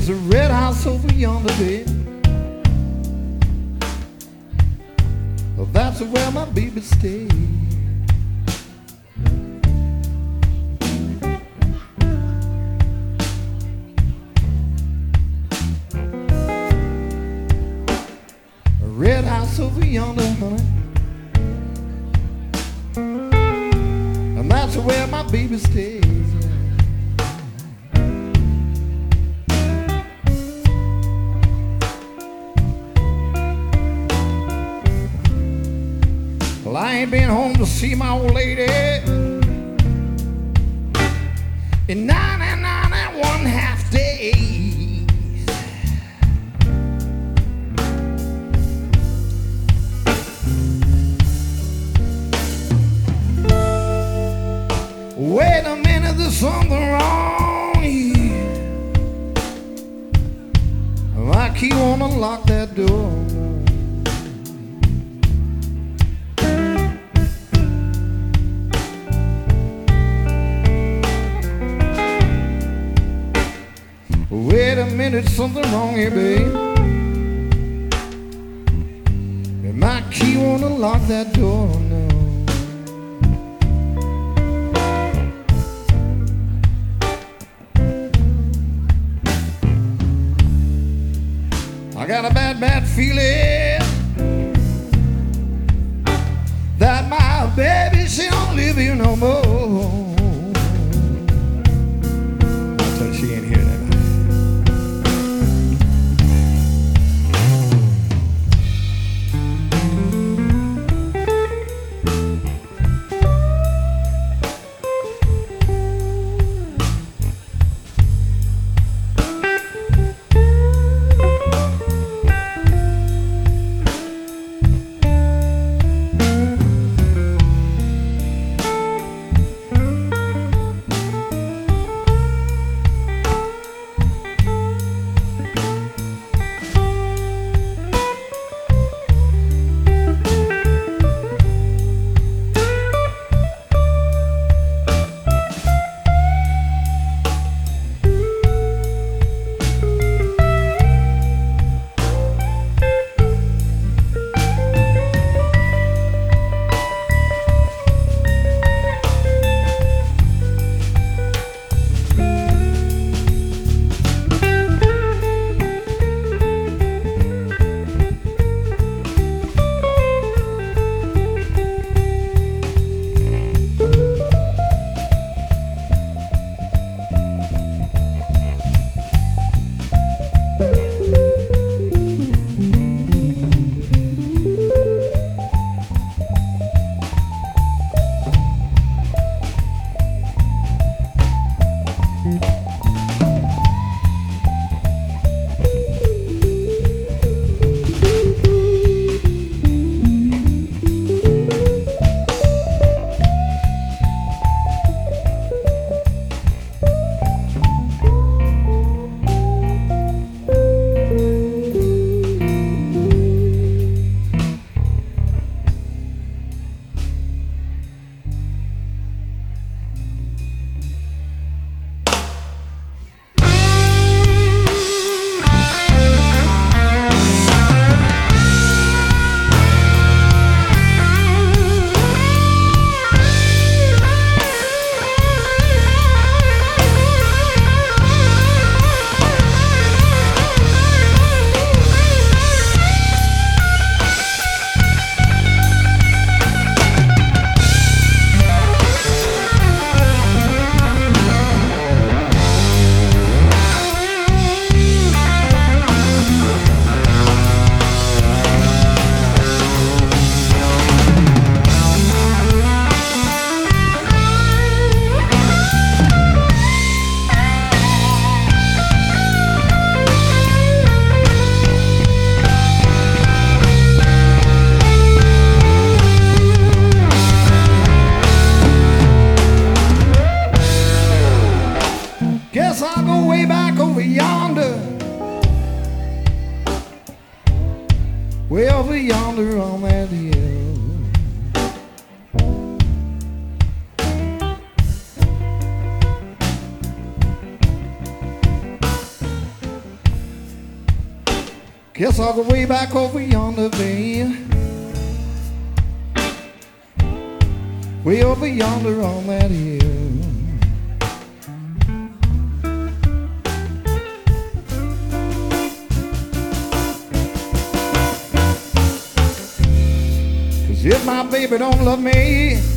There's a red house over yonder, babe. Well, that's where my baby stays. A red house over yonder, honey. And that's where my baby stays. Well, I ain't been home to see my old lady in 99 and 1/2 days. Wait a minute, there's something wrong here. My key won't unlock that door. Wait a minute, something wrong here, babe. And my key won't unlock that door, no. I got a bad, bad feeling that my baby, she don't live here no more. I tell you, she ain't here tonight. way over yonder on that hill. Guess I'll go way back over yonder, babe. Way over yonder on that hill. 'Cause if my baby don't love me,